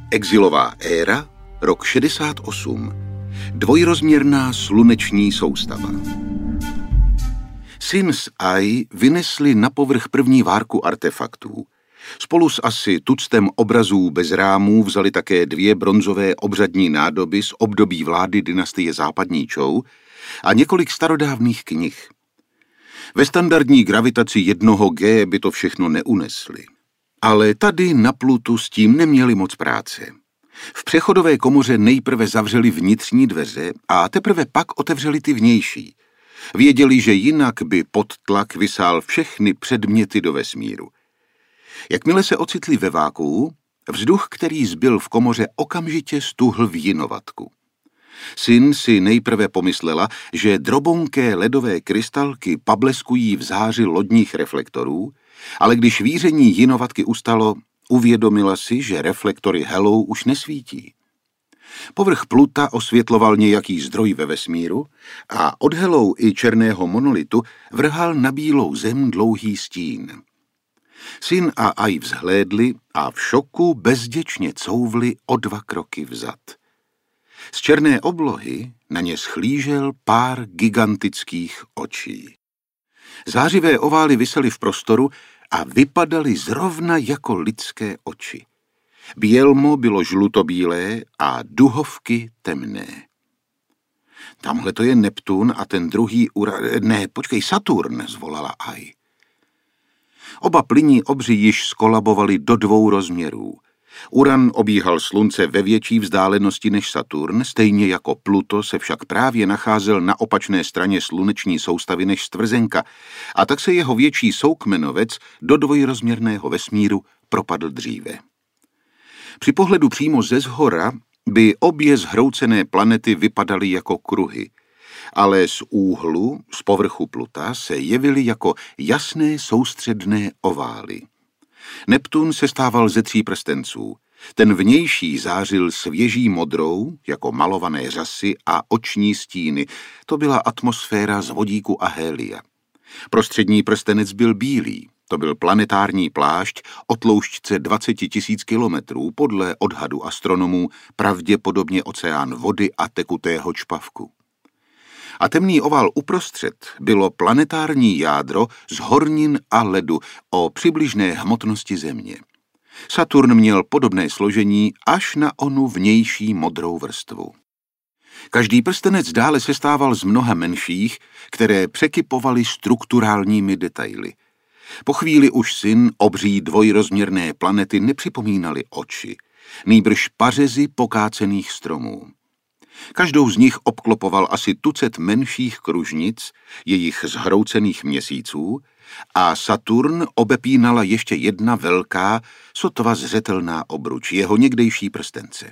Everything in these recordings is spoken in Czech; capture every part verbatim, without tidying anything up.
Exilová éra, rok šedesát osm. Dvojrozměrná sluneční soustava. Sin s Ai vynesli na povrch první várku artefaktů. Spolu s asi tuctem obrazů bez rámů vzali také dvě bronzové obřadní nádoby z období vlády dynastie Západní Čou a několik starodávných knih. Ve standardní gravitaci jednoho G by to všechno neunesli. Ale tady na Plutu s tím neměli moc práce. V přechodové komoře nejprve zavřeli vnitřní dveře a teprve pak otevřeli ty vnější. Věděli, že jinak by pod tlak vysál všechny předměty do vesmíru. Jakmile se ocitli ve vákuu, vzduch, který zbyl v komoře, okamžitě stuhl v jinovatku. Sin si nejprve pomyslela, že drobonké ledové krystalky pableskují v záři lodních reflektorů, ale když víření jinovatky ustalo, uvědomila si, že reflektory helou už nesvítí. Povrch Pluta osvětloval nějaký zdroj ve vesmíru a od helou i černého monolitu vrhal na bílou zem dlouhý stín. Sin a Ai vzhlédli a v šoku bezděčně couvli o dva kroky vzad. Z černé oblohy na ně schlížel pár gigantických očí. Zářivé ovály visely v prostoru a vypadaly zrovna jako lidské oči. Bělmo bylo žlutobílé a duhovky temné. Tamhle to je Neptun a ten druhý Ura... Ne, počkej, Saturn, zvolala Ai. Oba plynní obři již skolabovali do dvou rozměrů. Uran obíhal slunce ve větší vzdálenosti než Saturn, stejně jako Pluto se však právě nacházel na opačné straně sluneční soustavy než stvrzenka, a tak se jeho větší soukmenovec do dvojrozměrného vesmíru propadl dříve. Při pohledu přímo ze zhora by obě zhroucené planety vypadaly jako kruhy, ale z úhlu, z povrchu Pluta, se jevily jako jasné soustředné ovály. Neptun se stával ze tří prstenců. Ten vnější zářil svěží modrou, jako malované řasy a oční stíny. To byla atmosféra z vodíku a hélia. Prostřední prstenec byl bílý. To byl planetární plášť o tloušťce dvacet tisíc kilometrů, podle odhadu astronomů pravděpodobně oceán vody a tekutého čpavku. A temný oval uprostřed bylo planetární jádro z hornin a ledu o přibližné hmotnosti Země. Saturn měl podobné složení až na onu vnější modrou vrstvu. Každý prstenec dále sestával z mnoha menších, které překypovaly strukturálními detaily. Po chvíli už Sin obří dvojrozměrné planety nepřipomínaly oči, nýbrž pařezy pokácených stromů. Každou z nich obklopoval asi tucet menších kružnic, jejich zhroucených měsíců, a Saturn obepínala ještě jedna velká, sotva zřetelná obruč, jeho někdejší prstence.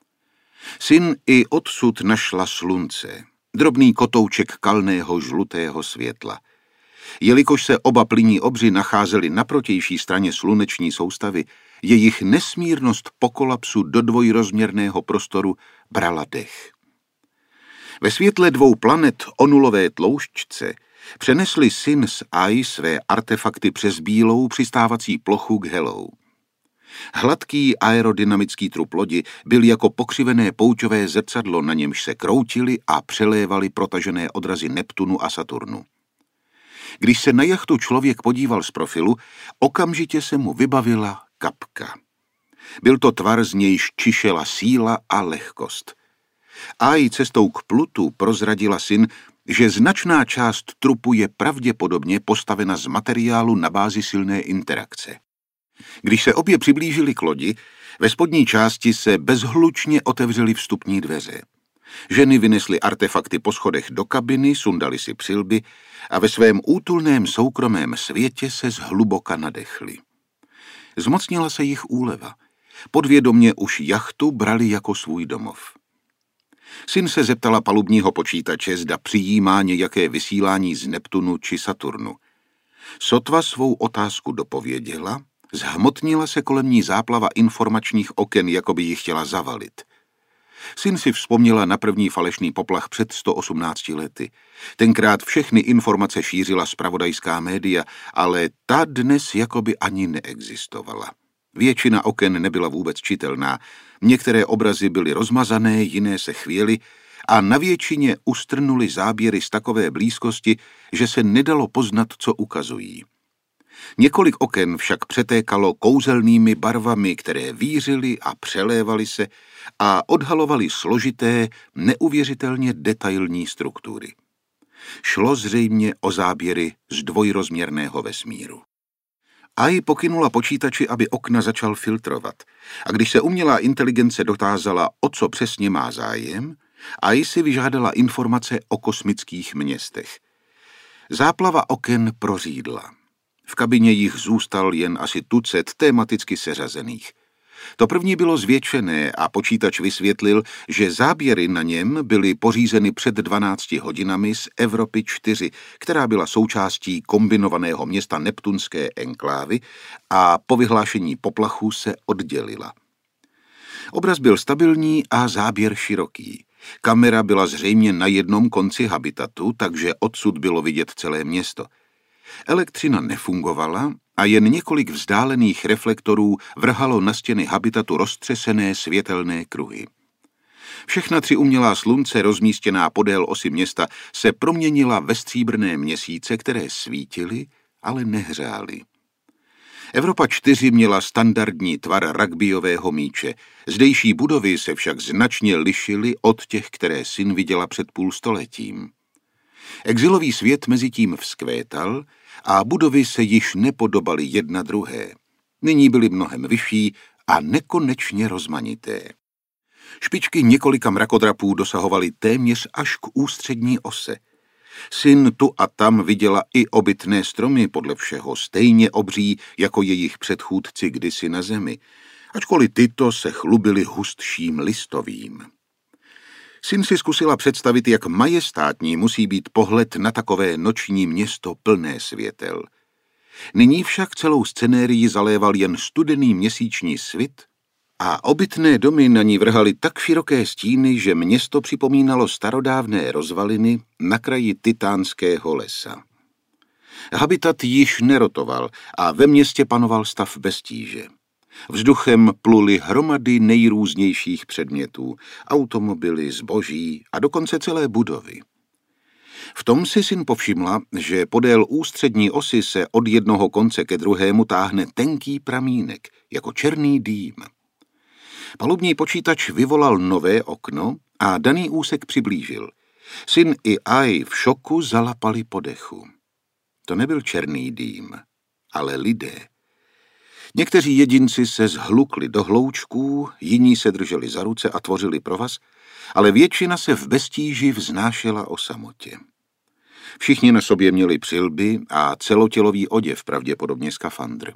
Sin i odsud našla slunce, drobný kotouček kalného žlutého světla. Jelikož se oba plynní obři nacházely na protější straně sluneční soustavy, jejich nesmírnost po kolapsu do dvojrozměrného prostoru brala dech. Ve světle dvou planet o nulové tloušťce přenesli Sin s Ai své artefakty přes bílou přistávací plochu k helou. Hladký aerodynamický trup lodi byl jako pokřivené pouťové zrcadlo, na němž se kroutily a přelévaly protažené odrazy Neptunu a Saturnu. Když se na jachtu člověk podíval z profilu, okamžitě se mu vybavila kapka. Byl to tvar, z nějž čišela síla a lehkost. Ai cestou k Plutu prozradila Sin, že značná část trupu je pravděpodobně postavena z materiálu na bázi silné interakce. Když se obě přiblížili k lodi, ve spodní části se bezhlučně otevřely vstupní dveře. Ženy vynesly artefakty po schodech do kabiny, sundali si přilby a ve svém útulném soukromém světě se zhluboka nadechly. Zmocnila se jich úleva. Podvědomě už jachtu brali jako svůj domov. Sin se zeptala palubního počítače, zda přijímá nějaké vysílání z Neptunu či Saturnu. Sotva svou otázku dopověděla, zhmotnila se kolem ní záplava informačních oken, jako by ji chtěla zavalit. Sin si vzpomněla na první falešný poplach před sto osmnácti lety. Tenkrát všechny informace šířila zpravodajská média, ale ta dnes jakoby ani neexistovala. Většina oken nebyla vůbec čitelná, některé obrazy byly rozmazané, jiné se chvěly a na většině ustrnuly záběry z takové blízkosti, že se nedalo poznat, co ukazují. Několik oken však přetékalo kouzelnými barvami, které vířily a přelévaly se a odhalovaly složité, neuvěřitelně detailní struktury. Šlo zřejmě o záběry z dvojrozměrného vesmíru. Ai pokynula počítači, aby okna začal filtrovat, a když se umělá inteligence dotázala, o co přesně má zájem, Ai si vyžádala informace o kosmických městech. Záplava oken prořídla. V kabině jich zůstal jen asi tucet tematicky seřazených. To první bylo zvětšené a počítač vysvětlil, že záběry na něm byly pořízeny před dvanácti hodinami z Evropy čtyři, která byla součástí kombinovaného města Neptunské enklávy a po vyhlášení poplachu se oddělila. Obraz byl stabilní a záběr široký. Kamera byla zřejmě na jednom konci habitatu, takže odsud bylo vidět celé město. Elektřina nefungovala a jen několik vzdálených reflektorů vrhalo na stěny habitatu roztřesené světelné kruhy. Všechna tři umělá slunce rozmístěná podél osy města se proměnila ve stříbrné měsíce, které svítily, ale nehřály. Evropa čtyři měla standardní tvar rugbyového míče, zdejší budovy se však značně lišily od těch, které syn viděla před půl stoletím. Exilový svět mezitím vzkvétal a budovy se již nepodobaly jedna druhé. Nyní byly mnohem vyšší a nekonečně rozmanité. Špičky několika mrakodrapů dosahovaly téměř až k ústřední ose. Syn tu a tam viděla i obytné stromy, podle všeho stejně obří jako jejich předchůdci kdysi na zemi, ačkoliv tyto se chlubily hustším listovým. Syn si zkusila představit, jak majestátní musí být pohled na takové noční město plné světel. Nyní však celou scenérii zaléval jen studený měsíční svit a obytné domy na ní vrhaly tak široké stíny, že město připomínalo starodávné rozvaliny na kraji titánského lesa. Habitat již nerotoval a ve městě panoval stav bez tíže. Vzduchem pluly hromady nejrůznějších předmětů, automobily, zboží a dokonce celé budovy. V tom si syn povšimla, že podél ústřední osy se od jednoho konce ke druhému táhne tenký pramínek, jako černý dým. Palubní počítač vyvolal nové okno a daný úsek přiblížil. Syn i Ai v šoku zalapali po dechu. To nebyl černý dým, ale lidé. Někteří jedinci se zhlukli do hloučků, jiní se drželi za ruce a tvořili provaz, ale většina se v beztíži vznášela o samotě. Všichni na sobě měli přilby a celotělový oděv, pravděpodobně skafandr.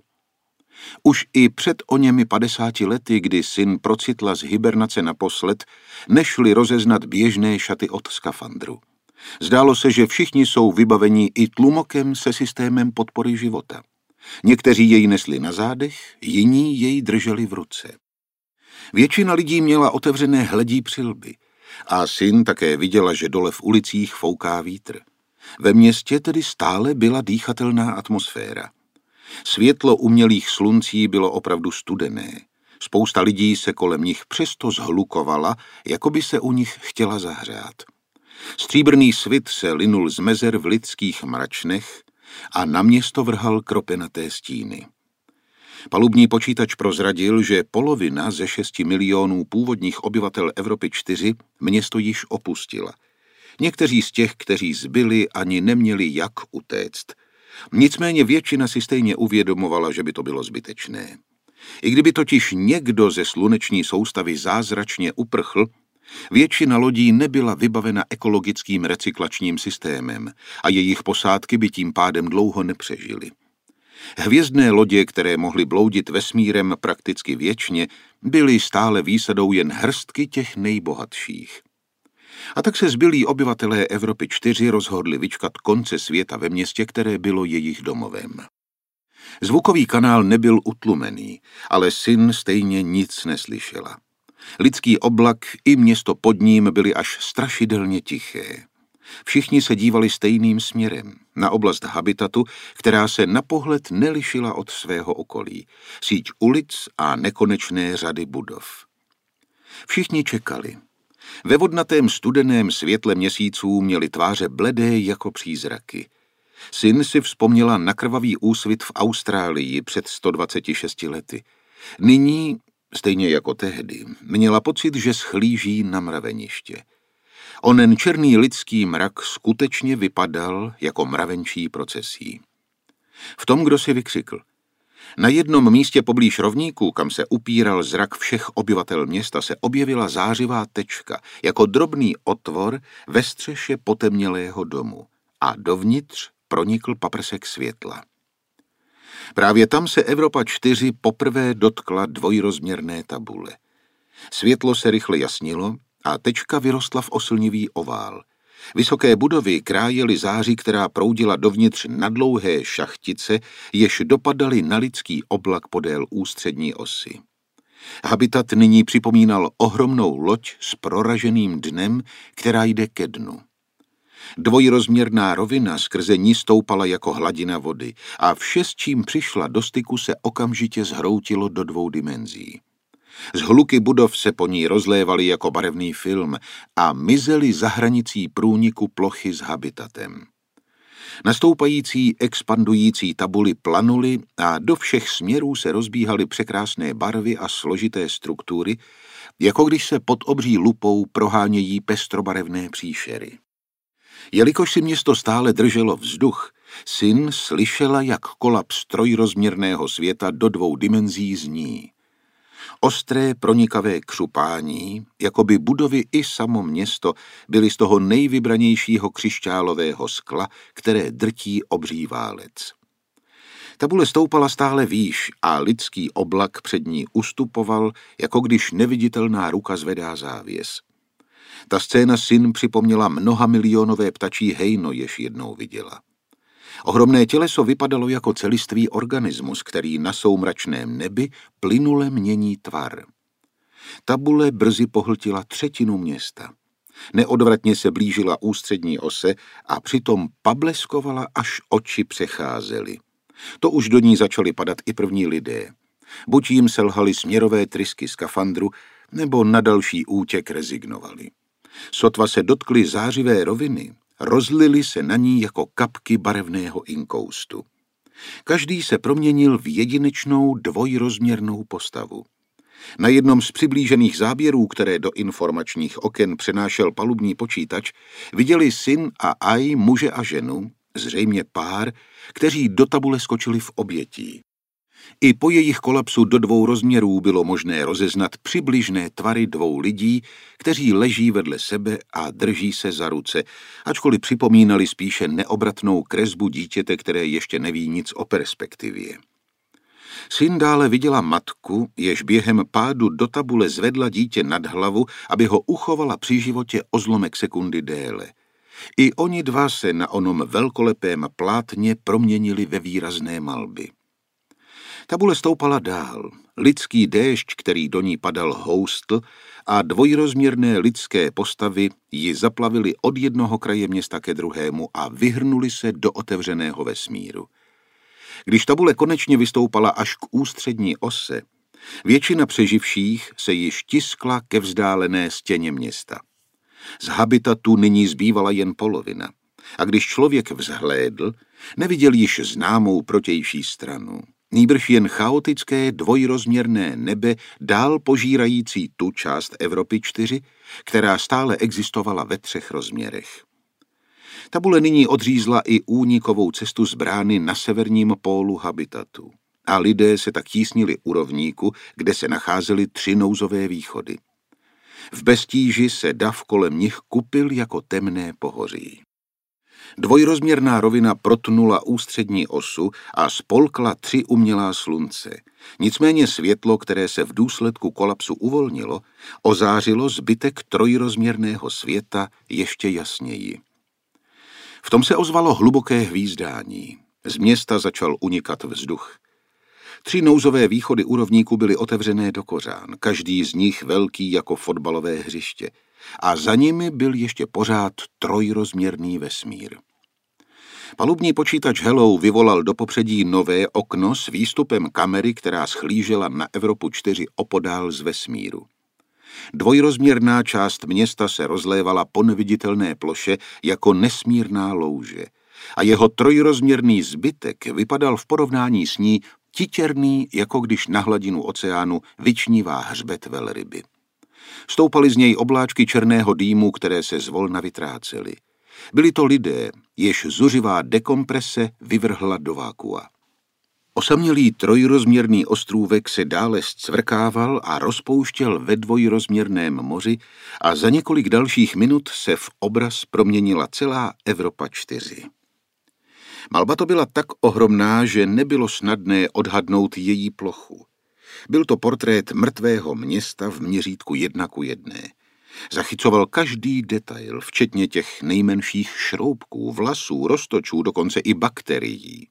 Už i před o němi padesáti lety, kdy syn procitla z hibernace naposled, nešli rozeznat běžné šaty od skafandru. Zdálo se, že všichni jsou vybaveni i tlumokem se systémem podpory života. Někteří jej nesli na zádech, jiní jej drželi v ruce. Většina lidí měla otevřené hledí přilby a syn také viděla, že dole v ulicích fouká vítr. Ve městě tedy stále byla dýchatelná atmosféra. Světlo umělých sluncí bylo opravdu studené. Spousta lidí se kolem nich přesto zhlukovala, jako by se u nich chtěla zahřát. Stříbrný svit se linul z mezer v lidských mračnech a na město vrhal kropenaté stíny. Palubní počítač prozradil, že polovina ze šesti milionů původních obyvatel Evropy čtyři město již opustila. Někteří z těch, kteří zbyli, ani neměli jak utéct. Nicméně většina si stejně uvědomovala, že by to bylo zbytečné. I kdyby totiž někdo ze sluneční soustavy zázračně uprchl, většina lodí nebyla vybavena ekologickým recyklačním systémem a jejich posádky by tím pádem dlouho nepřežily. Hvězdné lodě, které mohly bloudit vesmírem prakticky věčně, byly stále výsadou jen hrstky těch nejbohatších. A tak se zbylí obyvatelé Evropy čtyři rozhodli vyčkat konce světa ve městě, které bylo jejich domovem. Zvukový kanál nebyl utlumený, ale syn stejně nic neslyšela. Lidský oblak i město pod ním byly až strašidelně tiché. Všichni se dívali stejným směrem, na oblast habitatu, která se na pohled nelišila od svého okolí, síť ulic a nekonečné řady budov. Všichni čekali. Ve vodnatém studeném světle měsíců měli tváře bledé jako přízraky. Syn si vzpomněla na krvavý úsvit v Austrálii před sto dvaceti šesti lety. Nyní, stejně jako tehdy, měla pocit, že schlíží na mraveniště. Onen černý lidský mrak skutečně vypadal jako mravenčí procesí. V tom, kdo si vykřikl. Na jednom místě poblíž rovníku, kam se upíral zrak všech obyvatel města, se objevila zářivá tečka, jako drobný otvor ve střeše potemnělého domu, a dovnitř pronikl paprsek světla. Právě tam se Evropa čtyři poprvé dotkla dvojrozměrné tabule. Světlo se rychle jasnilo a tečka vyrostla v oslnivý ovál. Vysoké budovy krájely záři, která proudila dovnitř na dlouhé šachtice, jež dopadaly na lidský oblak podél ústřední osy. Habitat nyní připomínal ohromnou loď s proraženým dnem, která jde ke dnu. Dvojrozměrná rovina skrze ní stoupala jako hladina vody a vše, s čím přišla do styku, se okamžitě zhroutilo do dvou dimenzí. Zhluky budov se po ní rozlévaly jako barevný film a mizely za hranicí průniku plochy s habitatem. Nastoupající, expandující tabuly planuly a do všech směrů se rozbíhaly překrásné barvy a složité struktury, jako když se pod obří lupou prohánějí pestrobarevné příšery. Jelikož si město stále drželo vzduch, syn slyšela, jak kolaps trojrozměrného světa do dvou dimenzí zní. Ostré pronikavé křupání, jako by budovy i samo město byly z toho nejvybranějšího křišťálového skla, které drtí obří válec. Tabule stoupala stále výš a lidský oblak před ní ustupoval, jako když neviditelná ruka zvedá závěs. Ta scéna syn připomněla mnohamilionové ptačí hejno, jež jednou viděla. Ohromné těleso vypadalo jako celistvý organismus, který na soumračném nebi plynule mění tvar. Tabule brzy pohltila třetinu města. Neodvratně se blížila ústřední ose a přitom pableskovala, až oči přecházely. To už do ní začaly padat i první lidé. Buď jim selhaly směrové trysky skafandru, nebo na další útěk rezignovali. Sotva se dotkly zářivé roviny, rozlily se na ní jako kapky barevného inkoustu. Každý se proměnil v jedinečnou dvojrozměrnou postavu. Na jednom z přiblížených záběrů, které do informačních oken přenášel palubní počítač, viděli syn a Aj muže a ženu, zřejmě pár, kteří do tabule skočili v obětí. I po jejich kolapsu do dvou rozměrů bylo možné rozeznat přibližné tvary dvou lidí, kteří leží vedle sebe a drží se za ruce, ačkoliv připomínali spíše neobratnou kresbu dítěte, které ještě neví nic o perspektivě. Syn dále viděla matku, jež během pádu do tabule zvedla dítě nad hlavu, aby ho uchovala při životě o zlomek sekundy déle. I oni dva se na onom velkolepém plátně proměnili ve výrazné malby. Tabule stoupala dál. Lidský déšť, který do ní padal, houstl a dvojrozměrné lidské postavy ji zaplavily od jednoho kraje města ke druhému a vyhrnuli se do otevřeného vesmíru. Když tabule konečně vystoupala až k ústřední ose, většina přeživších se již tiskla ke vzdálené stěně města. Z habitatu nyní zbývala jen polovina a když člověk vzhlédl, neviděl již známou protější stranu. Nýbrž jen chaotické dvojrozměrné nebe dál požírající tu část Evropy čtyři, která stále existovala ve třech rozměrech. Tabule nyní odřízla i únikovou cestu z brány na severním pólu habitatu a lidé se tak tísnili u rovníku, kde se nacházely tři nouzové východy. V beztíži se dav kolem nich kupil jako temné pohoří. Dvojrozměrná rovina protnula ústřední osu a spolkla tři umělá slunce. Nicméně světlo, které se v důsledku kolapsu uvolnilo, ozářilo zbytek trojrozměrného světa ještě jasněji. V tom se ozvalo hluboké hvízdání. Z města začal unikat vzduch. Tři nouzové východy u rovníku byly otevřené do kořán, každý z nich velký jako fotbalové hřiště. A za nimi byl ještě pořád trojrozměrný vesmír. Palubní počítač Hello vyvolal do popředí nové okno s výstupem kamery, která schlížela na Evropu čtyři opodál z vesmíru. Dvojrozměrná část města se rozlévala po neviditelné ploše jako nesmírná louže a jeho trojrozměrný zbytek vypadal v porovnání s ní titěrný, jako když na hladinu oceánu vyčnívá hřbet velryby. Stoupaly z něj obláčky černého dýmu, které se zvolna vytrácely. Byli to lidé, jež zuřivá dekomprese vyvrhla do vákua. Osamělý trojrozměrný ostrůvek se dále zcvrkával a rozpouštěl ve dvojrozměrném moři a za několik dalších minut se v obraz proměnila celá Evropa čtyři. Malba to byla tak ohromná, že nebylo snadné odhadnout její plochu. Byl to portrét mrtvého města v měřítku jedna ku jedné. Zachycoval každý detail, včetně těch nejmenších šroubků, vlasů, roztočů, dokonce i bakterií.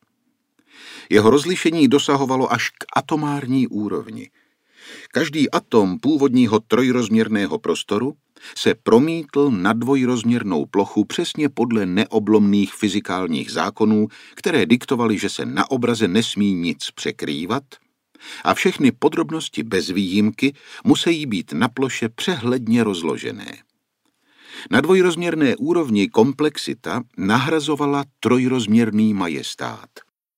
Jeho rozlišení dosahovalo až k atomární úrovni. Každý atom původního trojrozměrného prostoru se promítl na dvojrozměrnou plochu přesně podle neoblomných fyzikálních zákonů, které diktovaly, že se na obraze nesmí nic překrývat a všechny podrobnosti bez výjimky musí být na ploše přehledně rozložené. Na dvojrozměrné úrovni komplexita nahrazovala trojrozměrný majestát.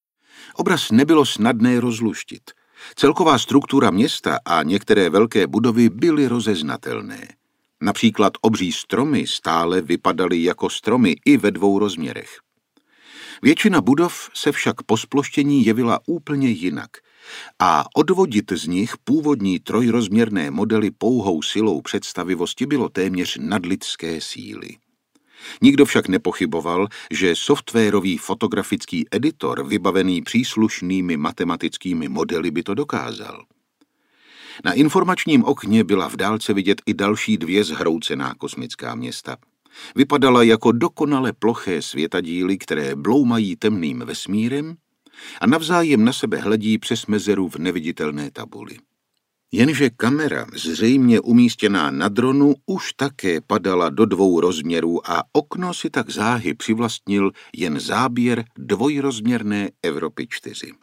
Obraz nebylo snadné rozluštit. Celková struktura města a některé velké budovy byly rozeznatelné. Například obří stromy stále vypadaly jako stromy i ve dvou rozměrech. Většina budov se však po sploštění jevila úplně jinak a odvodit z nich původní trojrozměrné modely pouhou silou představivosti bylo téměř nadlidské síly. Nikdo však nepochyboval, že softwarový fotografický editor vybavený příslušnými matematickými modely by to dokázal. Na informačním okně byla v dálce vidět i další dvě zhroucená kosmická města. Vypadala jako dokonale ploché světadíly, které bloumají temným vesmírem a navzájem na sebe hledí přes mezeru v neviditelné tabuli. Jenže kamera, zřejmě umístěná na dronu, už také padala do dvou rozměrů a okno si tak záhy přivlastnil jen záběr dvojrozměrné Evropy čtyři.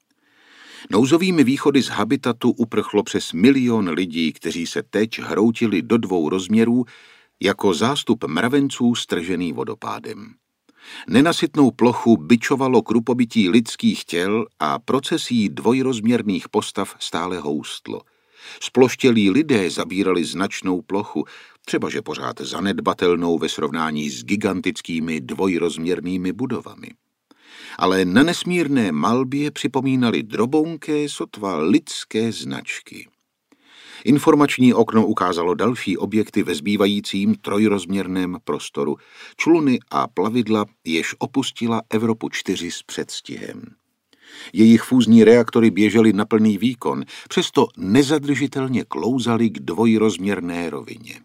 Nouzovými východy z habitatu uprchlo přes milion lidí, kteří se teď hroutili do dvou rozměrů jako zástup mravenců stržený vodopádem. Nenasytnou plochu bičovalo krupobytí lidských těl a procesí dvojrozměrných postav stále houstlo. Sploštělí lidé zabírali značnou plochu, třebaže pořád zanedbatelnou ve srovnání s gigantickými dvojrozměrnými budovami. Ale na nesmírné malbě připomínali drobounké sotva lidské značky. Informační okno ukázalo další objekty ve zbývajícím trojrozměrném prostoru, čluny a plavidla, jež opustila Evropu čtyři s předstihem. Jejich fúzní reaktory běžely na plný výkon, přesto nezadržitelně klouzaly k dvojrozměrné rovině.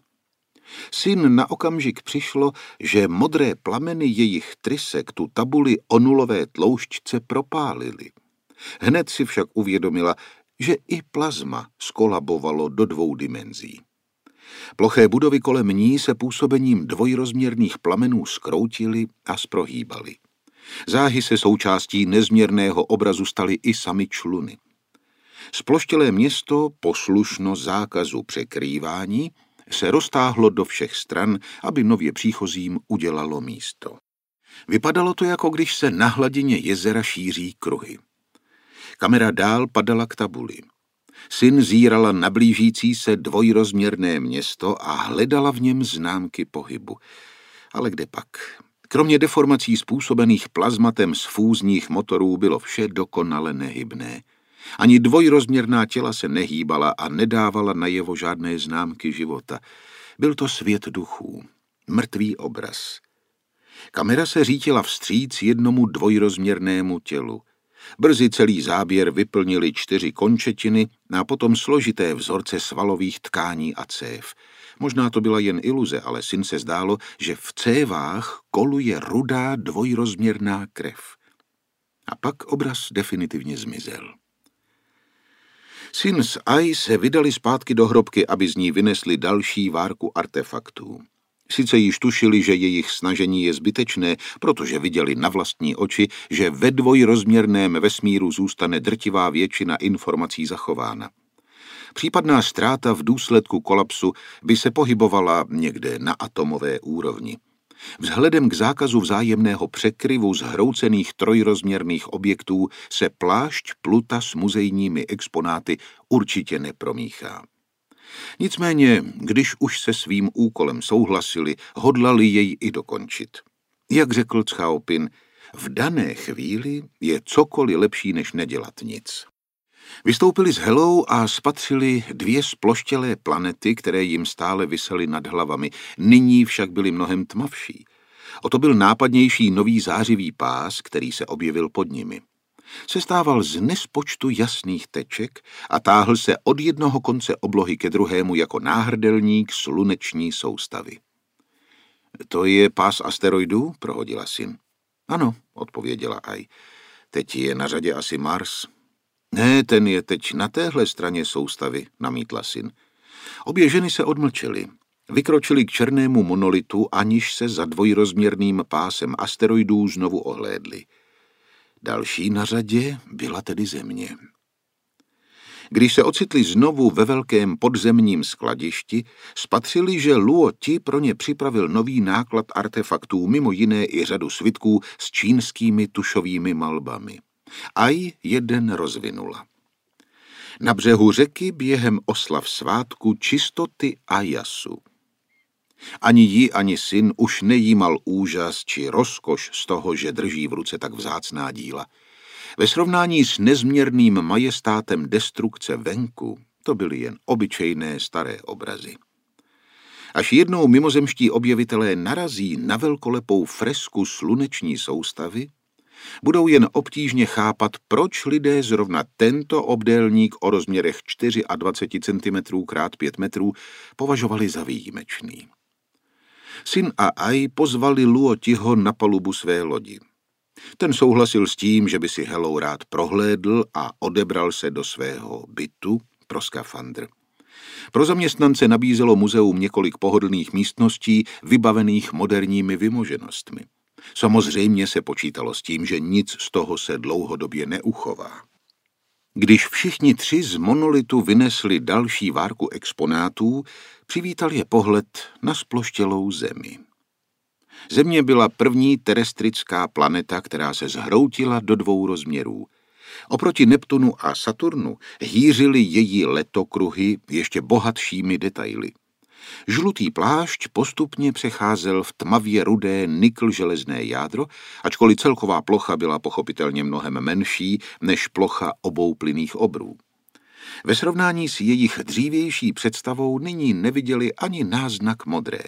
Syn na okamžik přišlo, že modré plameny jejich trysek tu tabuli o nulové tloušťce propálily. Hned si však uvědomila, že i plazma skolabovalo do dvou dimenzí. Ploché budovy kolem ní se působením dvojrozměrných plamenů zkroutily a zprohýbaly. Záhy se součástí nezměrného obrazu staly i samy čluny. Sploštělé město, poslušno zákazu překrývání, se roztáhlo do všech stran, aby nově příchozím udělalo místo. Vypadalo to, jako když se na hladině jezera šíří kruhy. Kamera dál padala k tabuli. Syn zírala na blížící se dvojrozměrné město a hledala v něm známky pohybu. Ale kde pak? Kromě deformací způsobených plazmatem z fúzních motorů bylo vše dokonale nehybné. Ani dvojrozměrná těla se nehýbala a nedávala najevo žádné známky života. Byl to svět duchů, mrtvý obraz. Kamera se řítila vstříc jednomu dvojrozměrnému tělu. Brzy celý záběr vyplnili čtyři končetiny a potom složité vzorce svalových tkání a cév. Možná to byla jen iluze, ale syn se zdálo, že v cévách koluje rudá dvojrozměrná krev. A pak obraz definitivně zmizel. Sin s Ai se vydali zpátky do hrobky, aby z ní vynesli další várku artefaktů. Sice již tušili, že jejich snažení je zbytečné, protože viděli na vlastní oči, že ve dvojrozměrném vesmíru zůstane drtivá většina informací zachována. Případná ztráta v důsledku kolapsu by se pohybovala někde na atomové úrovni. Vzhledem k zákazu vzájemného překryvu zhroucených trojrozměrných objektů se plášť Pluta s muzejními exponáty určitě nepromíchá. Nicméně, když už se svým úkolem souhlasili, hodlali jej i dokončit. Jak řekl Chao-pin, v dané chvíli je cokoliv lepší, než nedělat nic. Vystoupili z Helou a spatřili dvě sploštělé planety, které jim stále visely nad hlavami, nyní však byly mnohem tmavší. O to byl nápadnější nový zářivý pás, který se objevil pod nimi. Sestával z nespočtu jasných teček a táhl se od jednoho konce oblohy ke druhému jako náhrdelník sluneční soustavy. To je pás asteroidů? Prohodila Sin. Ano, odpověděla Ai. Teď je na řadě asi Mars. Ne, ten je teď na téhle straně soustavy, namítla Sin. Obě ženy se odmlčely. Vykročili k černému monolitu, aniž se za dvojrozměrným pásem asteroidů znovu ohlédli. Další na řadě byla tedy Země. Když se ocitli znovu ve velkém podzemním skladišti, spatřili, že Luo Ti pro ně připravil nový náklad artefaktů, mimo jiné i řadu svitků s čínskými tušovými malbami. Ai jeden rozvinula. Na břehu řeky během oslav svátku čistoty a jasu. Ani jí, ani Sin už nejímal úžas či rozkoš z toho, že drží v ruce tak vzácná díla. Ve srovnání s nezměrným majestátem destrukce venku, to byly jen obyčejné staré obrazy. Až jednou mimozemští objevitelé narazí na velkolepou fresku sluneční soustavy, budou jen obtížně chápat, proč lidé zrovna tento obdélník o rozměrech dvacet čtyři centimetrů krát pět metrů považovali za výjimečný. Sin a Ai pozvali Luo Tiho na palubu své lodi. Ten souhlasil s tím, že by si Helou rád prohlédl a odebral se do svého bytu pro skafandr. Pro zaměstnance nabízelo muzeum několik pohodlných místností vybavených moderními vymoženostmi. Samozřejmě se počítalo s tím, že nic z toho se dlouhodobě neuchová. Když všichni tři z monolitu vynesli další várku exponátů, přivítal je pohled na sploštělou Zemi. Země byla první terestrická planeta, která se zhroutila do dvou rozměrů. Oproti Neptunu a Saturnu hýřily její letokruhy ještě bohatšími detaily. Žlutý plášť postupně přecházel v tmavě rudé nikl-železné jádro, ačkoliv celková plocha byla pochopitelně mnohem menší než plocha obou plynných obrů. Ve srovnání s jejich dřívější představou nyní neviděli ani náznak modré.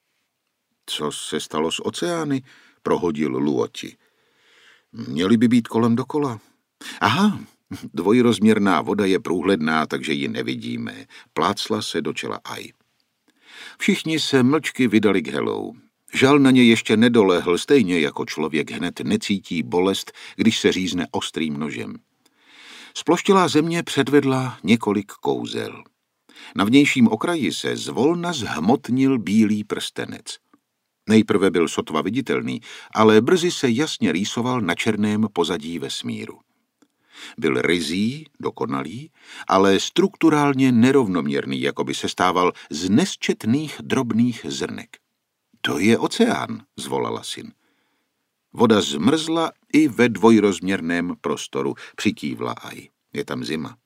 Co se stalo s oceány? Prohodil Luo Ti. Měly by být kolem dokola. Aha, dvojrozměrná voda je průhledná, takže ji nevidíme. Plácla se do čela Ai. Všichni se mlčky vydali k Helou. Žal na ně ještě nedolehl, stejně jako člověk hned necítí bolest, když se řízne ostrým nožem. Sploštělá Země předvedla několik kouzel. Na vnějším okraji se zvolna zhmotnil bílý prstenec. Nejprve byl sotva viditelný, ale brzy se jasně rýsoval na černém pozadí vesmíru. Byl ryzí, dokonalý, ale strukturálně nerovnoměrný, jako by se stával z nesčetných drobných zrnek. To je oceán, zvolala Sin. Voda zmrzla i ve dvojrozměrném prostoru, přikývla Ai. Je tam zima.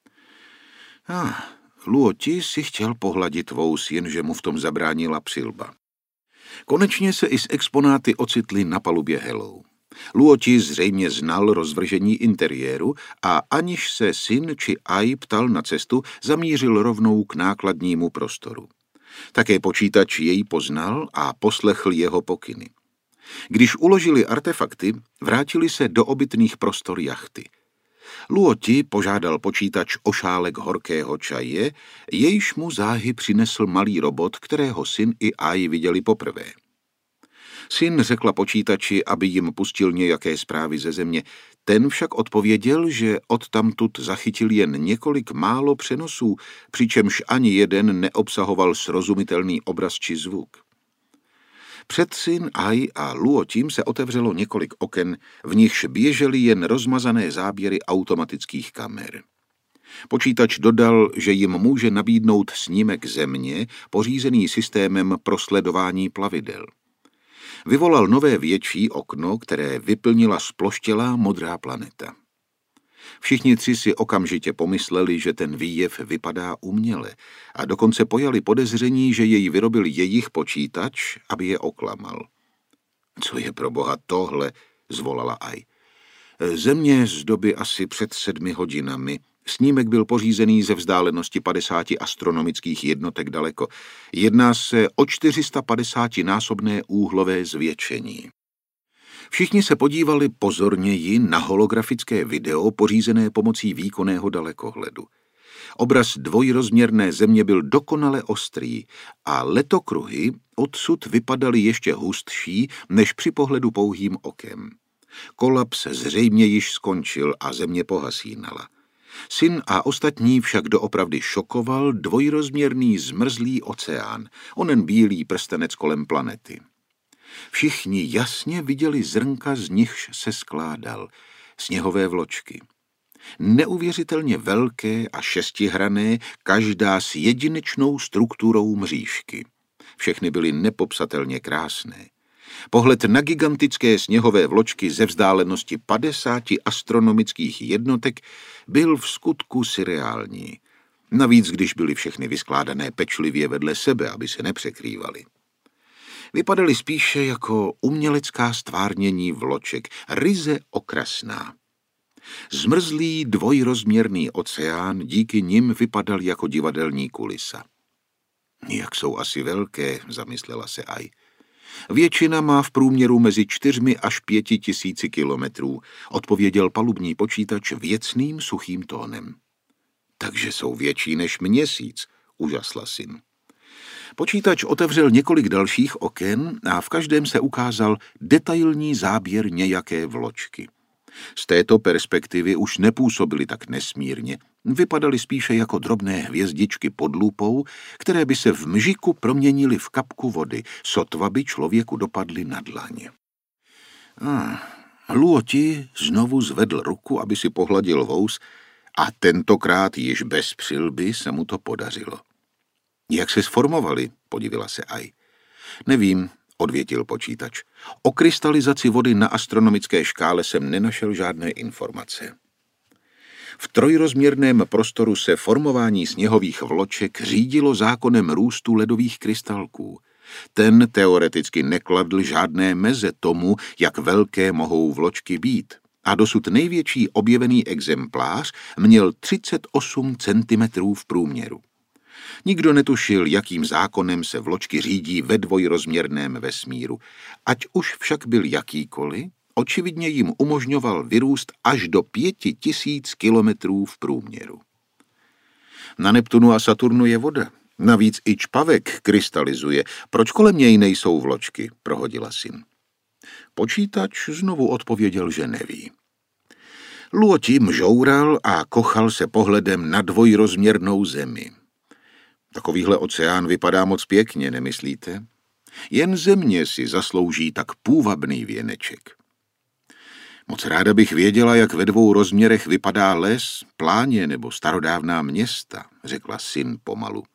Ah, Luo Ti si chtěl pohladit vous, jenže mu v tom zabránila přilba. Konečně se i s exponáty ocitli na palubě Helou. Luo Ti zřejmě znal rozvržení interiéru a aniž se Sin či Ai ptal na cestu, zamířil rovnou k nákladnímu prostoru. Také počítač jej poznal a poslechl jeho pokyny. Když uložili artefakty, vrátili se do obytných prostor jachty. Luo Ti požádal počítač o šálek horkého čaje, jejž mu záhy přinesl malý robot, kterého Sin i Ai viděli poprvé. Sin řekla počítači, aby jim pustil nějaké zprávy ze Země. Ten však odpověděl, že odtamtud zachytil jen několik málo přenosů, přičemž ani jeden neobsahoval srozumitelný obraz či zvuk. Před Sin Ai a Luo Tím se otevřelo několik oken, v nichž běžely jen rozmazané záběry automatických kamer. Počítač dodal, že jim může nabídnout snímek země, pořízený systémem pro sledování plavidel. Vyvolal nové větší okno, které vyplnila sploštělá modrá planeta. Všichni tři si okamžitě pomysleli, že ten výjev vypadá uměle a dokonce pojali podezření, že jej vyrobil jejich počítač, aby je oklamal. Co je pro boha tohle, zvolala Ai. Země z doby asi před sedmi hodinami. Snímek byl pořízený ze vzdálenosti padesáti astronomických jednotek daleko. Jedná se o čtyřistapadesátinásobné úhlové zvětšení. Všichni se podívali pozorněji na holografické video pořízené pomocí výkonného dalekohledu. Obraz dvojrozměrné země byl dokonale ostrý a letokruhy odsud vypadaly ještě hustší než při pohledu pouhým okem. Kolaps zřejmě již skončil a země pohasínala. Sin a ostatní však doopravdy šokoval dvojrozměrný zmrzlý oceán, onen bílý prstenec kolem planety. Všichni jasně viděli zrnka, z nichž se skládal, sněhové vločky. Neuvěřitelně velké a šestihranné, každá s jedinečnou strukturou mřížky. Všechny byly nepopsatelně krásné. Pohled na gigantické sněhové vločky ze vzdálenosti padesáti astronomických jednotek byl v skutku surreální. Navíc, když byly všechny vyskládané pečlivě vedle sebe, aby se nepřekrývaly. Vypadaly spíše jako umělecká stvárnění vloček, ryze okrasná. Zmrzlý dvojrozměrný oceán díky nim vypadal jako divadelní kulisa. Jak jsou asi velké, zamyslela se Ai. Většina má v průměru mezi čtyřmi až pěti tisíci kilometrů, odpověděl palubní počítač věcným suchým tónem. Takže jsou větší než měsíc, užasla Sin. Počítač otevřel několik dalších oken a v každém se ukázal detailní záběr nějaké vločky. Z této perspektivy už nepůsobily tak nesmírně, vypadaly spíše jako drobné hvězdičky pod lupou, které by se v mžiku proměnily v kapku vody, sotva by člověku dopadly na dlaň. Ah, Luo Ti znovu zvedl ruku, aby si pohladil vous, a tentokrát již bez přilby se mu to podařilo. Jak se sformovali, podivila se Ai. Nevím, odvětil počítač. O krystalizaci vody na astronomické škále jsem nenašel žádné informace. V trojrozměrném prostoru se formování sněhových vloček řídilo zákonem růstu ledových krystalků. Ten teoreticky nekladl žádné meze tomu, jak velké mohou vločky být. A dosud největší objevený exemplář měl třicet osm centimetrů v průměru. Nikdo netušil, jakým zákonem se vločky řídí ve dvojrozměrném vesmíru. Ať už však byl jakýkoliv, očividně jim umožňoval vyrůst až do pěti tisíc kilometrů v průměru. Na Neptunu a Saturnu je voda. Navíc i čpavek krystalizuje. Proč kolem něj nejsou vločky? Prohodila Sin. Počítač znovu odpověděl, že neví. Luo Ti mžoural a kochal se pohledem na dvojrozměrnou zemi. Takovýhle oceán vypadá moc pěkně, nemyslíte? Jen země si zaslouží tak půvabný věneček. Moc ráda bych věděla, jak ve dvou rozměrech vypadá les, pláně nebo starodávná města, řekla Sin pomalu.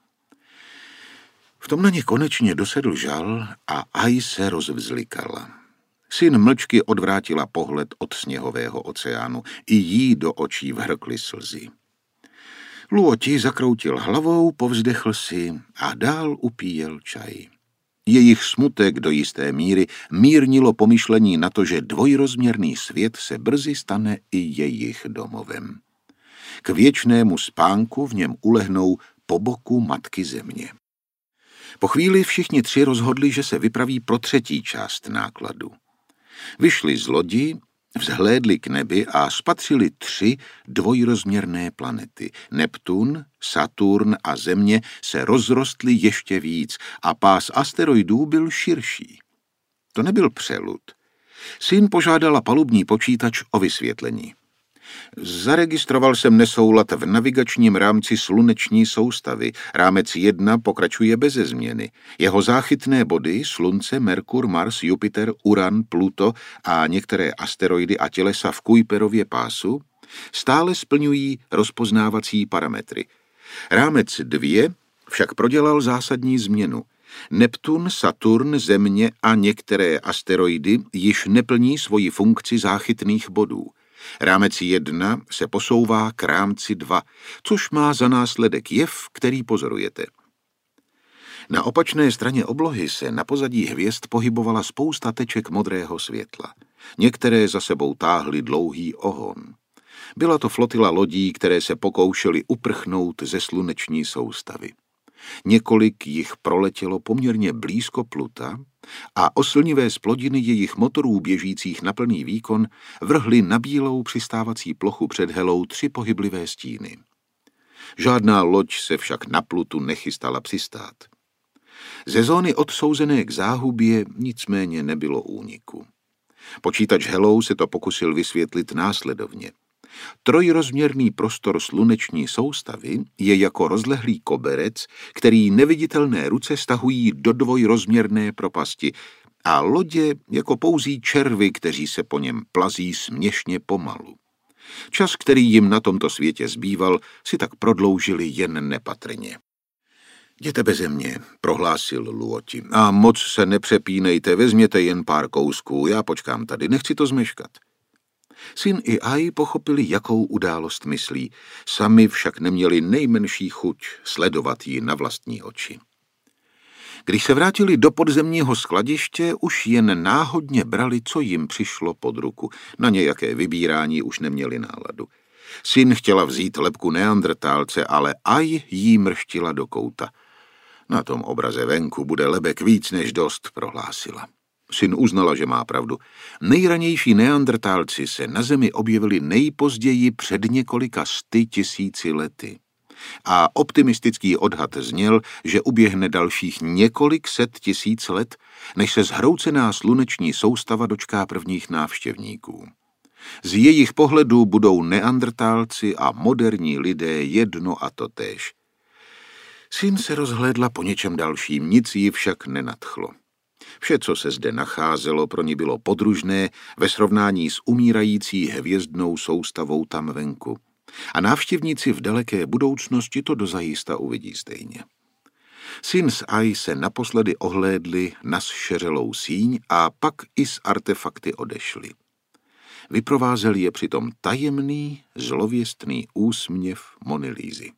V tom na ně konečně dosedl žal a Ai se rozvzlikala. Sin mlčky odvrátila pohled od sněhového oceánu, i jí do očí vhrkly slzy. Luo Ti zakroutil hlavou, povzdechl si a dál upíjel čaj. Jejich smutek do jisté míry mírnilo pomyšlení na to, že dvojrozměrný svět se brzy stane i jejich domovem. K věčnému spánku v něm ulehnou po boku matky země. Po chvíli všichni tři rozhodli, že se vypraví pro třetí část nákladu. Vyšli z lodi, vzhlédli k nebi a spatřili tři dvojrozměrné planety. Neptun, Saturn a Země se rozrostly ještě víc a pás asteroidů byl širší. To nebyl přelud. Syn požádala palubní počítač o vysvětlení. Zaregistroval jsem nesoulad v navigačním rámci sluneční soustavy. Rámec jedna pokračuje beze změny. Jeho záchytné body, Slunce, Merkur, Mars, Jupiter, Uran, Pluto a některé asteroidy a tělesa v Kuiperově pásu, stále splňují rozpoznávací parametry. Rámec dvě však prodělal zásadní změnu. Neptun, Saturn, Země a některé asteroidy již neplní svoji funkci záchytných bodů. Rámec jedna se posouvá k rámci dva, což má za následek jev, který pozorujete. Na opačné straně oblohy se na pozadí hvězd pohybovala spousta teček modrého světla. Některé za sebou táhly dlouhý ohon. Byla to flotila lodí, které se pokoušely uprchnout ze sluneční soustavy. Několik jich proletělo poměrně blízko Pluta a oslnivé zplodiny jejich motorů běžících na plný výkon vrhly na bílou přistávací plochu před Helou tři pohyblivé stíny. Žádná loď se však na Plutu nechystala přistát. Ze zóny odsouzené k záhubě nicméně nebylo úniku. Počítač Helou se to pokusil vysvětlit následovně. Trojrozměrný prostor sluneční soustavy je jako rozlehlý koberec, který neviditelné ruce stahují do dvojrozměrné propasti a lodě jako pouzí červy, kteří se po něm plazí směšně pomalu. Čas, který jim na tomto světě zbýval, si tak prodloužili jen nepatrně. Jděte beze mě, prohlásil Luoti, a moc se nepřepínejte, vezměte jen pár kousků, já počkám tady, nechci to zmeškat. Syn i Ai pochopili, jakou událost myslí, sami však neměli nejmenší chuť sledovat ji na vlastní oči. Když se vrátili do podzemního skladiště, už jen náhodně brali, co jim přišlo pod ruku. Na nějaké vybírání už neměli náladu. Syn chtěla vzít lebku neandrtálce, ale Ai jí mrštila do kouta. Na tom obraze venku bude lebek víc než dost, prohlásila. Syn uznala, že má pravdu. Nejranější neandrtálci se na Zemi objevili nejpozději před několika sty tisíci lety. A optimistický odhad zněl, že uběhne dalších několik set tisíc let, než se zhroucená sluneční soustava dočká prvních návštěvníků. Z jejich pohledu budou neandrtálci a moderní lidé jedno a totéž. Syn se rozhlédla po něčem dalším, nic jí však nenadchlo. Vše, co se zde nacházelo, pro ní bylo podružné ve srovnání s umírající hvězdnou soustavou tam venku. A návštěvníci v daleké budoucnosti to dozajista uvidí stejně. Syn s Ai se naposledy ohlédli na zšeřelou síň a pak i s artefakty odešli. Vyprovázel je přitom tajemný, zlověstný úsměv Monilízy.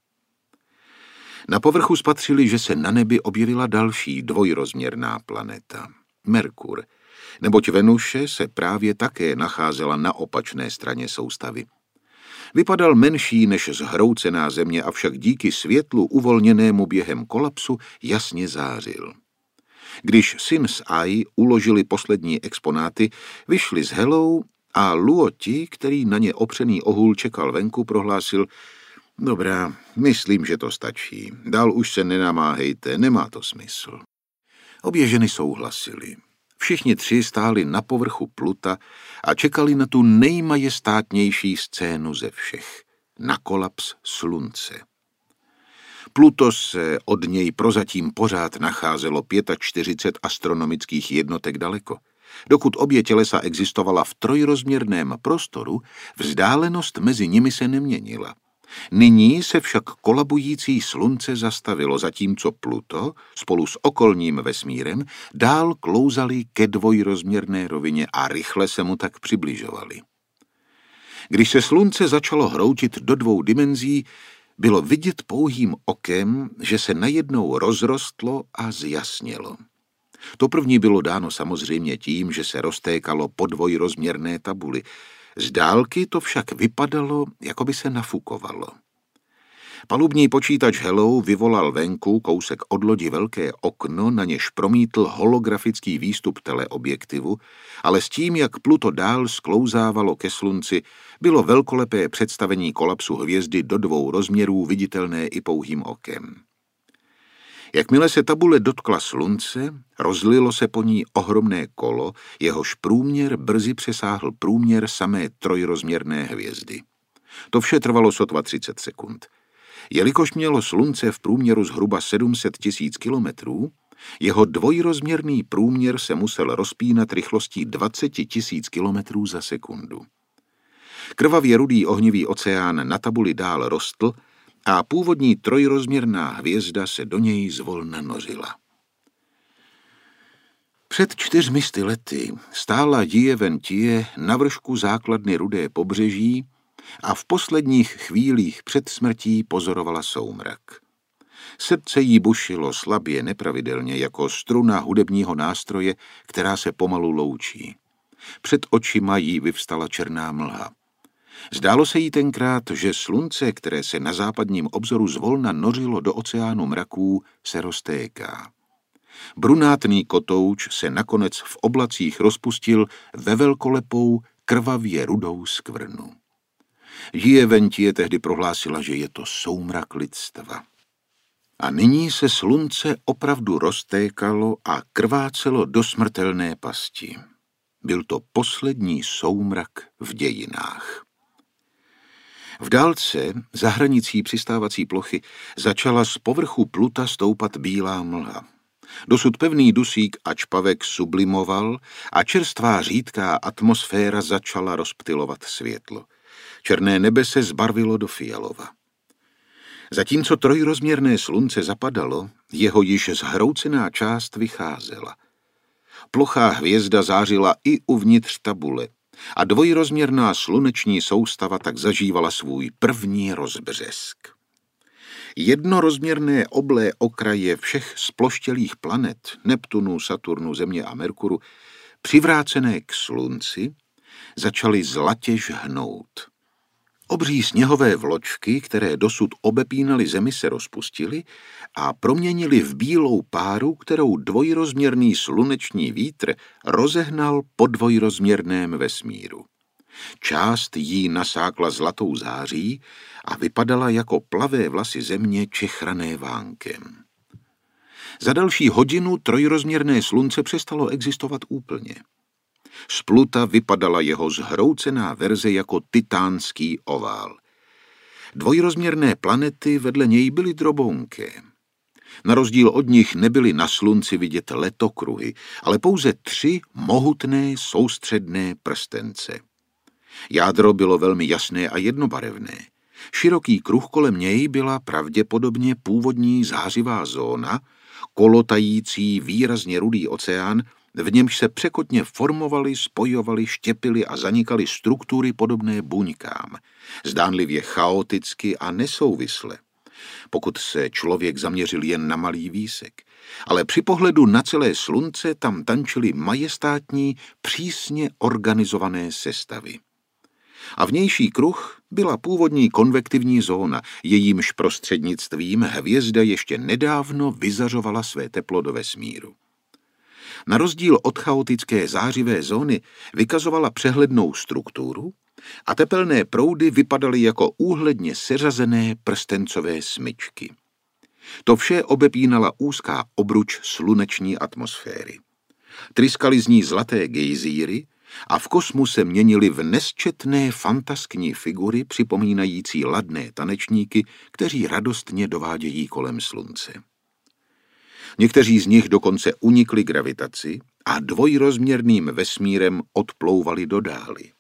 Na povrchu spatřili, že se na nebi objevila další dvojrozměrná planeta, Merkur, neboť Venuše se právě také nacházela na opačné straně soustavy. Vypadal menší než zhroucená Země, avšak díky světlu uvolněnému během kolapsu jasně zářil. Když Syn s Ai uložili poslední exponáty, vyšli s Helou a Luoti, který na ně opřený ohůl čekal venku, prohlásil: Dobrá, myslím, že to stačí. Dál už se nenamáhejte, nemá to smysl. Obě ženy souhlasily. Všichni tři stáli na povrchu Pluta a čekali na tu nejmajestátnější scénu ze všech, na kolaps Slunce. Pluto se od něj prozatím pořád nacházelo čtyřicet pět astronomických jednotek daleko. Dokud obě tělesa existovala v trojrozměrném prostoru, vzdálenost mezi nimi se neměnila. Nyní se však kolabující Slunce zastavilo, zatímco Pluto spolu s okolním vesmírem dál klouzali ke dvojrozměrné rovině a rychle se mu tak přibližovali. Když se Slunce začalo hroutit do dvou dimenzí, bylo vidět pouhým okem, že se najednou rozrostlo a zjasnilo. To první bylo dáno samozřejmě tím, že se roztékalo po dvojrozměrné tabuli. Z dálky to však vypadalo, jako by se nafukovalo. Palubní počítač Helou vyvolal venku kousek od lodi velké okno, na něž promítl holografický výstup teleobjektivu, ale s tím, jak Pluto dál sklouzávalo ke Slunci, bylo velkolepé představení kolapsu hvězdy do dvou rozměrů viditelné i pouhým okem. Jakmile se tabule dotkla slunce, rozlilo se po ní ohromné kolo, jehož průměr brzy přesáhl průměr samé trojrozměrné hvězdy. To vše trvalo sotva třicet sekund. Jelikož mělo slunce v průměru zhruba sedm set tisíc kilometrů, jeho dvojrozměrný průměr se musel rozpínat rychlostí dvacet tisíc kilometrů za sekundu. Krvavě rudý ohnivý oceán na tabuli dál rostl a původní trojrozměrná hvězda se do něj zvolna nořila. Před čtyřmi sty lety stála Jie Wen-tie na vršku základny Rudé pobřeží a v posledních chvílích před smrtí pozorovala soumrak. Srdce jí bušilo slabě, nepravidelně, jako struna hudebního nástroje, která se pomalu loučí. Před očima jí vyvstala černá mlha. Zdálo se jí tenkrát, že slunce, které se na západním obzoru zvolna nořilo do oceánu mraků, se roztéká. Brunátný kotouč se nakonec v oblacích rozpustil ve velkolepou, krvavě rudou skvrnu. Jie Wen-tie tehdy prohlásila, že je to soumrak lidstva. A nyní se slunce opravdu roztékalo a krvácelo do smrtelné pasti. Byl to poslední soumrak v dějinách. V dálce, za hranicí přistávací plochy, začala z povrchu Pluta stoupat bílá mlha. Dosud pevný dusík a čpavek sublimoval a čerstvá řídká atmosféra začala rozptylovat světlo. Černé nebe se zbarvilo do fialova. Zatímco trojrozměrné slunce zapadalo, jeho již zhroucená část vycházela. Plochá hvězda zářila i uvnitř tabule a dvojrozměrná sluneční soustava tak zažívala svůj první rozbřesk. Jednorozměrné oblé okraje všech sploštělých planet, Neptunu, Saturnu, Země a Merkuru, přivrácené k slunci, začaly zlatě žhnout. Obří sněhové vločky, které dosud obepínaly zemi, se rozpustily a proměnily v bílou páru, kterou dvojrozměrný sluneční vítr rozehnal po dvojrozměrném vesmíru. Část jí nasákla zlatou září a vypadala jako plavé vlasy země čechrané vánkem. Za další hodinu trojrozměrné slunce přestalo existovat úplně. Z Pluta vypadala jeho zhroucená verze jako titánský ovál. Dvojrozměrné planety vedle něj byly drobounké. Na rozdíl od nich nebyly na slunci vidět letokruhy, ale pouze tři mohutné soustředné prstence. Jádro bylo velmi jasné a jednobarevné. Široký kruh kolem něj byla pravděpodobně původní zářivá zóna, kolotající výrazně rudý oceán, v němž se překotně formovaly, spojovaly, štěpily a zanikaly struktury podobné buňkám, zdánlivě chaoticky a nesouvisle, pokud se člověk zaměřil jen na malý výsek. Ale při pohledu na celé slunce tam tančily majestátní, přísně organizované sestavy. A vnější kruh byla původní konvektivní zóna, jejímž prostřednictvím hvězda ještě nedávno vyzařovala své teplo do vesmíru. Na rozdíl od chaotické zářivé zóny vykazovala přehlednou strukturu a tepelné proudy vypadaly jako úhledně seřazené prstencové smyčky. To vše obepínala úzká obruč sluneční atmosféry. Tryskaly z ní zlaté gejzíry a v kosmu se měnily v nesčetné fantaskní figury připomínající ladné tanečníky, kteří radostně dovádějí kolem slunce. Někteří z nich dokonce unikli gravitaci a dvojrozměrným vesmírem odplouvali do dály.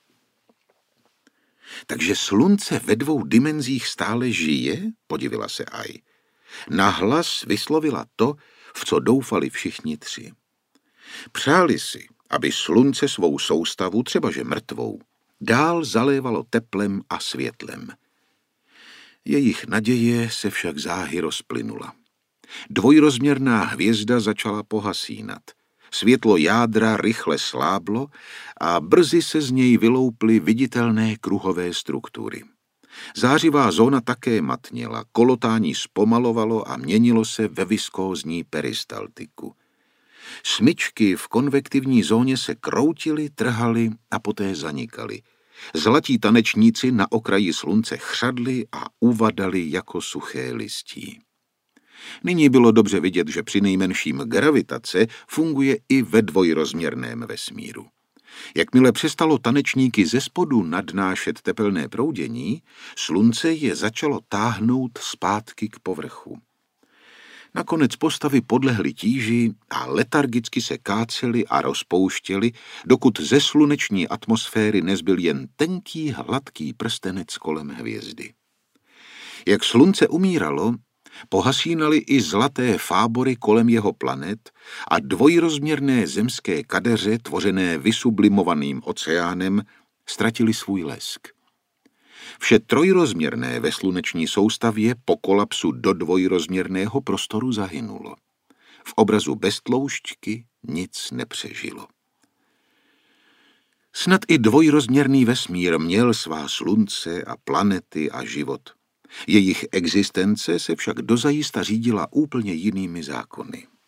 Takže slunce ve dvou dimenzích stále žije? Podivila se Ai. Nahlas vyslovila to, v co doufali všichni tři. Přáli si, aby slunce svou soustavu, třebaže mrtvou, dál zalévalo teplem a světlem. Jejich naděje se však záhy rozplynula. Dvojrozměrná hvězda začala pohasínat. Světlo jádra rychle sláblo a brzy se z něj vylouply viditelné kruhové struktury. Zářivá zóna také matněla, kolotání zpomalovalo a měnilo se ve viskózní peristaltiku. Smyčky v konvektivní zóně se kroutily, trhaly a poté zanikaly. Zlatí tanečníci na okraji slunce chřadli a uvadali jako suché listí. Nyní bylo dobře vidět, že přinejmenším gravitace funguje i ve dvojrozměrném vesmíru. Jakmile přestalo tanečníky ze spodu nadnášet tepelné proudění, slunce je začalo táhnout zpátky k povrchu. Nakonec postavy podlehly tíži a letargicky se kácely a rozpouštěly, dokud ze sluneční atmosféry nezbyl jen tenký hladký prstenec kolem hvězdy. Jak slunce umíralo, pohasínaly i zlaté fábory kolem jeho planet a dvojrozměrné zemské kadeře, tvořené vysublimovaným oceánem, ztratily svůj lesk. Vše trojrozměrné ve sluneční soustavě po kolapsu do dvojrozměrného prostoru zahynulo. V obrazu bez tloušťky nic nepřežilo. Snad i dvojrozměrný vesmír měl svá slunce a planety a život. Jejich existence se však dozajista řídila úplně jinými zákony.